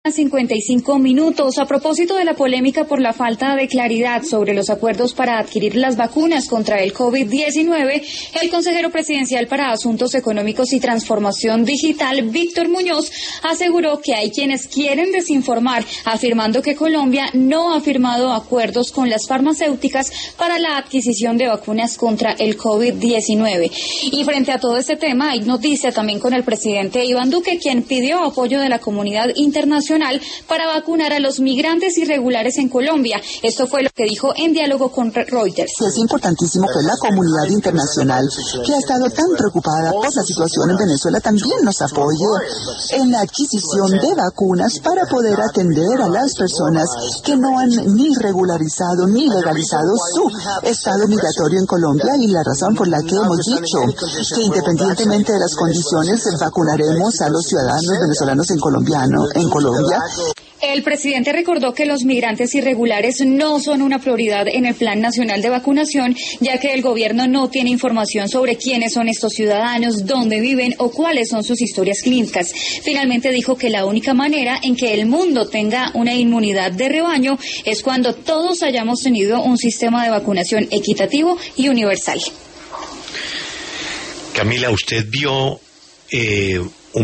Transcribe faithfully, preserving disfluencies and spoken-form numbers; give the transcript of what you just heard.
cincuenta y cinco minutos. A propósito de la polémica por la falta de claridad sobre los acuerdos para adquirir las vacunas contra el COVID diecinueve, el consejero presidencial para Asuntos Económicos y Transformación Digital, Víctor Muñoz, aseguró que hay quienes quieren desinformar, afirmando que Colombia no ha firmado acuerdos con las farmacéuticas para la adquisición de vacunas contra el COVID diecinueve. Y frente a todo este tema, hay noticia también con el presidente Iván Duque, quien pidió apoyo de la comunidad internacional para vacunar a los migrantes irregulares en Colombia. Esto fue lo que dijo en diálogo con Reuters. Es importantísimo que la comunidad internacional, que ha estado tan preocupada por la situación en Venezuela, también nos apoye en la adquisición de vacunas para poder atender a las personas que no han ni regularizado ni legalizado su estado migratorio en Colombia, y la razón por la que hemos dicho que independientemente de las condiciones vacunaremos a los ciudadanos venezolanos en colombiano, en Colombia. El presidente recordó que los migrantes irregulares no son una prioridad en el Plan Nacional de Vacunación, ya que el gobierno no tiene información sobre quiénes son estos ciudadanos, dónde viven o cuáles son sus historias clínicas. Finalmente dijo que la única manera en que el mundo tenga una inmunidad de rebaño es cuando todos hayamos tenido un sistema de vacunación equitativo y universal. Camila, usted vio eh,